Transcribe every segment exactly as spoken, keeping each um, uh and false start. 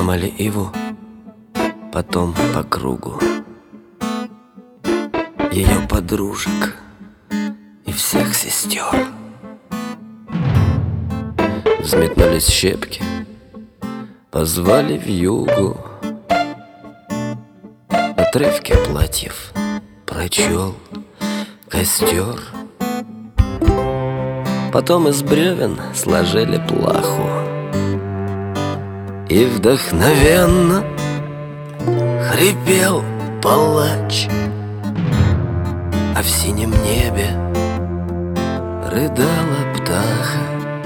Поднимали иву, потом по кругу, ее подружек и всех сестер. Взметнулись щепки, позвали вьюгу. Отрывки платьев прочел костер. Потом из бревен сложили плаху, и вдохновенно хрипел палач, а в синем небе рыдала птаха.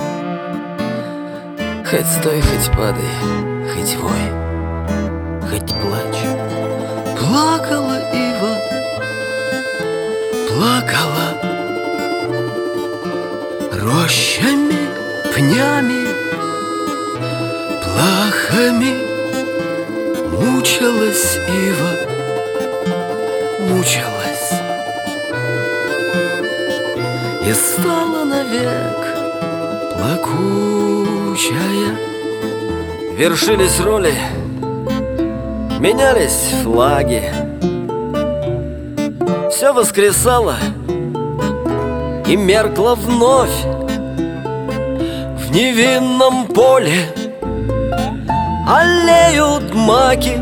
Хоть стой, хоть падай, хоть вой, хоть плачь. Плакала ива, плакала рощами, пнями, плахами. Мучилась ива, мучилась, и стала навек плакучая. Вершились роли, менялись флаги, все воскресало и меркло вновь. В невинном поле аллеют маки,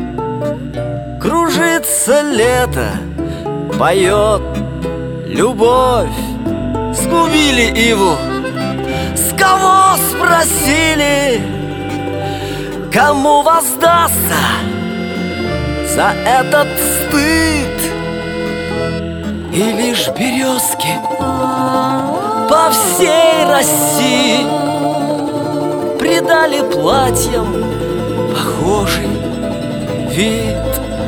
кружится лето, поет любовь. Сгубили иву, с кого спросили, кому воздастся за этот стыд? И лишь березки по всей России придали платьям похожий вид.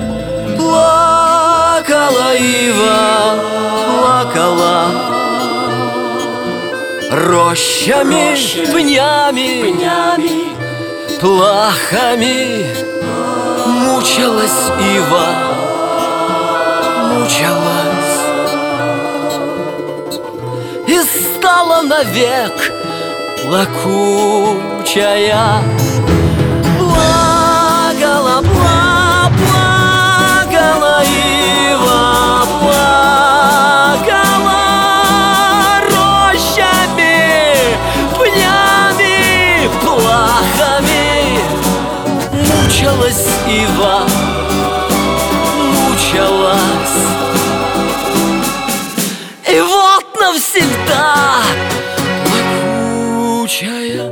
Плакала ива, плакала рощами, рощами пнями, пнями, плахами. Мучилась ива, мучилась, и стала навек плакучая. Плакала, пла, плакала ива, плакала рощами, пнями, плахами. Мучилась ива, мучилась, и вот навсегда плакучая.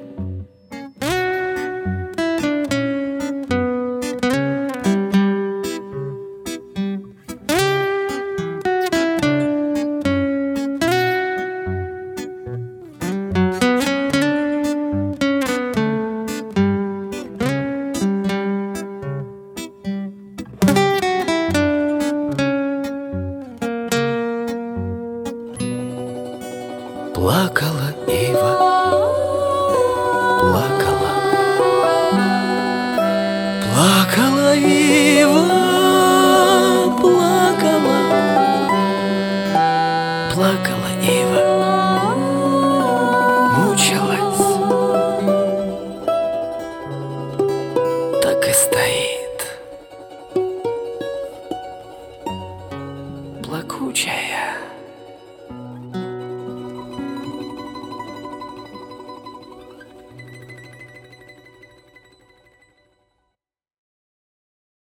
Плакала ива, плакала, плакала ива, плакала, плакала ива, мучилась, так и стоит плакучая.